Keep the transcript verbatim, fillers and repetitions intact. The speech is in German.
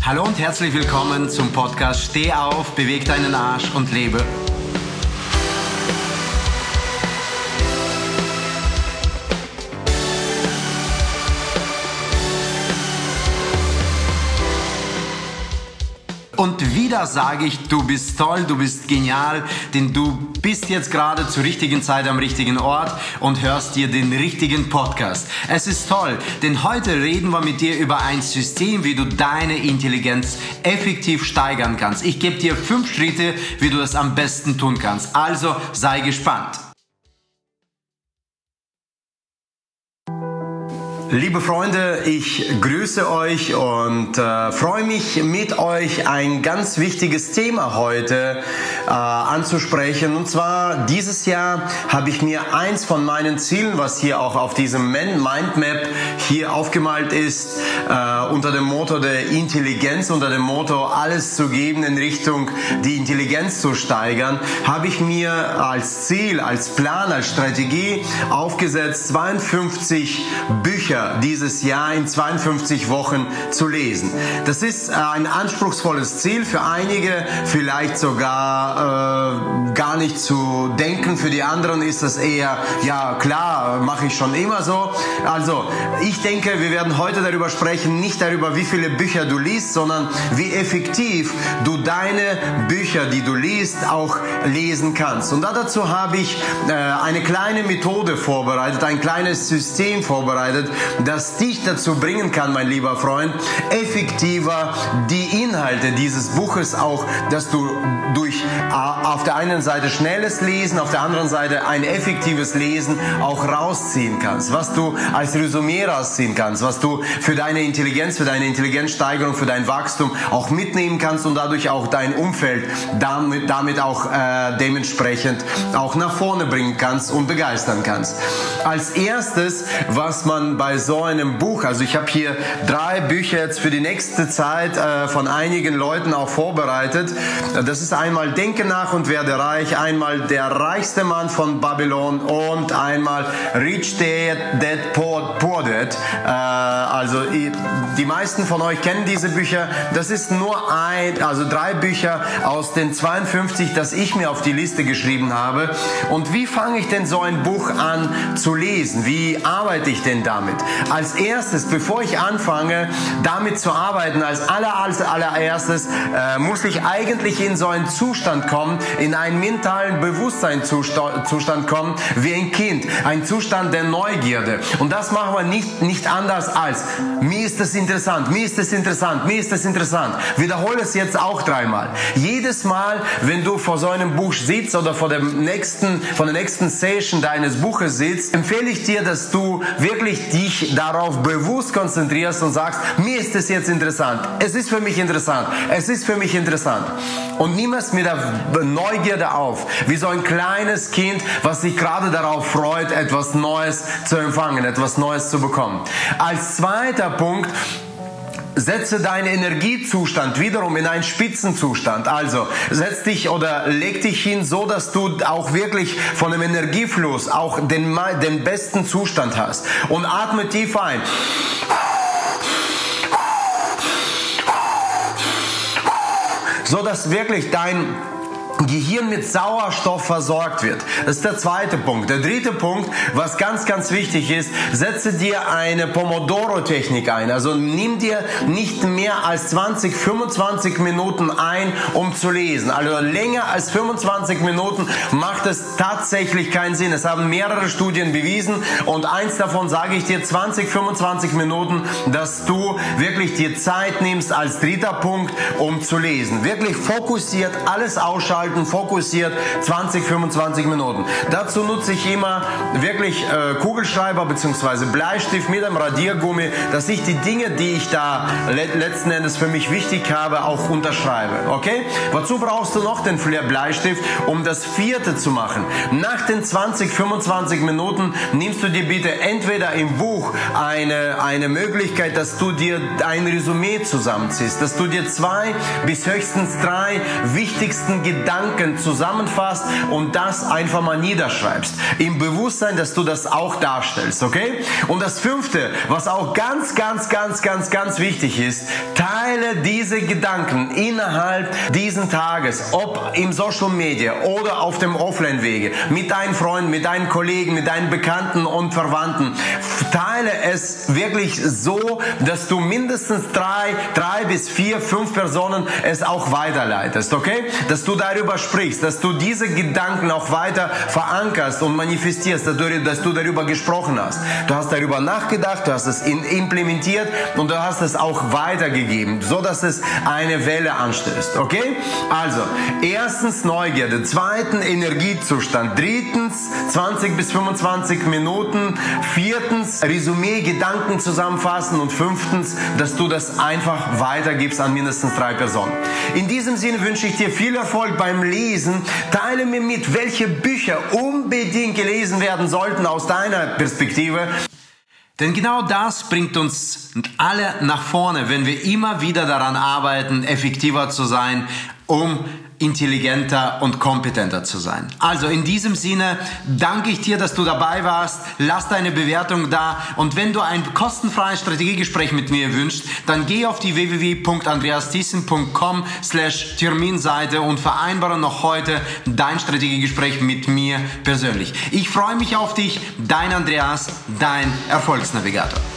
Hallo und herzlich willkommen zum Podcast Steh auf, beweg deinen Arsch und lebe. Und wieder sage ich, du bist toll, du bist genial, denn du bist jetzt gerade zur richtigen Zeit am richtigen Ort und hörst dir den richtigen Podcast. Es ist toll, denn heute reden wir mit dir über ein System, wie du deine Intelligenz effektiv steigern kannst. Ich gebe dir fünf Schritte, wie du das am besten tun kannst. Also sei gespannt. Liebe Freunde, ich grüße euch und äh, freue mich, mit euch ein ganz wichtiges Thema heute äh, anzusprechen. Und zwar, dieses Jahr habe ich mir eins von meinen Zielen, was hier auch auf diesem Mindmap hier aufgemalt ist, äh, unter dem Motto der Intelligenz, unter dem Motto alles zu geben in Richtung die Intelligenz zu steigern, habe ich mir als Ziel, als Plan, als Strategie aufgesetzt, zweiundfünfzig Bücher dieses Jahr in zweiundfünfzig Wochen zu lesen. Das ist ein anspruchsvolles Ziel, für einige vielleicht sogar äh, gar nicht zu denken, für die anderen ist das eher, ja klar, mache ich schon immer so. Also ich denke, wir werden heute darüber sprechen, nicht darüber, wie viele Bücher du liest, sondern wie effektiv du deine Bücher, die du liest, auch lesen kannst. Und dazu habe ich äh, eine kleine Methode vorbereitet, ein kleines System vorbereitet, das dich dazu bringen kann, mein lieber Freund, effektiver die Inhalte dieses Buches auch, dass du durch auf der einen Seite schnelles Lesen, auf der anderen Seite ein effektives Lesen auch rausziehen kannst, was du als Resümee rausziehen kannst, was du für deine Intelligenz, für deine Intelligenzsteigerung, für dein Wachstum auch mitnehmen kannst und dadurch auch dein Umfeld damit, damit auch äh, dementsprechend auch nach vorne bringen kannst und begeistern kannst. Als erstes, was man bei so einem Buch, also ich habe hier drei Bücher jetzt für die nächste Zeit äh, von einigen Leuten auch vorbereitet. Das ist einmal Denke nach und werde reich, einmal Der reichste Mann von Babylon und einmal Rich Dad, Dad Poor, Poor Dad. Äh, also die meisten von euch kennen diese Bücher. Das ist nur ein, also drei Bücher aus den zweiundfünfzig, das ich mir auf die Liste geschrieben habe. Und wie fange ich denn so ein Buch an zu lesen? Wie arbeite ich denn damit? Als erstes, bevor ich anfange, damit zu arbeiten, als aller, als allererstes äh, muss ich eigentlich in so einen Zustand kommen, in einen mentalen Bewusstseinszustand kommen, wie ein Kind, ein Zustand der Neugierde. Und das machen wir nicht, nicht anders als, mir ist das interessant, mir ist das interessant, mir ist das interessant. Wiederhole es jetzt auch dreimal. Jedes Mal, wenn du vor so einem Buch sitzt oder vor dem nächsten, vor der nächsten Session deines Buches sitzt, empfehle ich dir, dass du wirklich dich darauf bewusst konzentrierst und sagst, mir ist es jetzt interessant, es ist für mich interessant, es ist für mich interessant. Und nimm es mit der Neugierde auf, wie so ein kleines Kind, was sich gerade darauf freut, etwas Neues zu empfangen, etwas Neues zu bekommen. Als zweiter Punkt, setze deinen Energiezustand wiederum in einen Spitzenzustand. Also setz dich oder leg dich hin, so dass du auch wirklich von dem Energiefluss auch den, den besten Zustand hast. Und atme tief ein. So dass wirklich dein Gehirn mit Sauerstoff versorgt wird. Das ist der zweite Punkt. Der dritte Punkt, was ganz, ganz wichtig ist, setze dir eine Pomodoro-Technik ein. Also nimm dir nicht mehr als zwanzig, fünfundzwanzig Minuten ein, um zu lesen. Also länger als fünfundzwanzig Minuten macht es tatsächlich keinen Sinn. Es haben mehrere Studien bewiesen und eins davon sage ich dir, zwanzig, fünfundzwanzig Minuten, dass du wirklich dir Zeit nimmst als dritter Punkt, um zu lesen. Wirklich fokussiert, alles ausschalten, fokussiert, zwanzig, fünfundzwanzig Minuten. Dazu nutze ich immer wirklich äh, Kugelschreiber bzw. Bleistift mit einem Radiergummi, dass ich die Dinge, die ich da le letzten Endes für mich wichtig habe, auch unterschreibe. Okay? Wozu brauchst du noch den Bleistift? Um das vierte zu machen. Nach den zwanzig, fünfundzwanzig Minuten nimmst du dir bitte entweder im Buch eine, eine Möglichkeit, dass du dir ein Resümee zusammenziehst, dass du dir zwei bis höchstens drei wichtigsten Gedanken Gedanken zusammenfasst und das einfach mal niederschreibst. Im Bewusstsein, dass du das auch darstellst, okay? Und das fünfte, was auch ganz, ganz, ganz, ganz, ganz wichtig ist, teile diese Gedanken innerhalb diesen Tages, ob im Social Media oder auf dem Offline-Wege, mit deinen Freunden, mit deinen Kollegen, mit deinen Bekannten und Verwandten. Teile es wirklich so, dass du mindestens drei, drei bis vier, fünf Personen es auch weiterleitest, okay? Dass du darüber sprichst, dass du diese Gedanken auch weiter verankerst und manifestierst, dass du, dass du darüber gesprochen hast. Du hast darüber nachgedacht, du hast es in, implementiert und du hast es auch weitergegeben, so dass es eine Welle anstößt, okay? Also, erstens Neugierde, zweitens Energiezustand, drittens zwanzig bis fünfundzwanzig Minuten, viertens Resümee, Gedanken zusammenfassen und fünftens, dass du das einfach weitergibst an mindestens drei Personen. In diesem Sinne wünsche ich dir viel Erfolg beim Lesen. Teile mir mit, welche Bücher unbedingt gelesen werden sollten aus deiner Perspektive. Denn genau das bringt uns alle nach vorne, wenn wir immer wieder daran arbeiten, effektiver zu sein, um intelligenter und kompetenter zu sein. Also in diesem Sinne danke ich dir, dass du dabei warst. Lass deine Bewertung da und wenn du ein kostenfreies Strategiegespräch mit mir wünschst, dann geh auf die w w w punkt andreas thiessen punkt com slash Terminseite und vereinbare noch heute dein Strategiegespräch mit mir persönlich. Ich freue mich auf dich, dein Andreas, dein Erfolgsnavigator.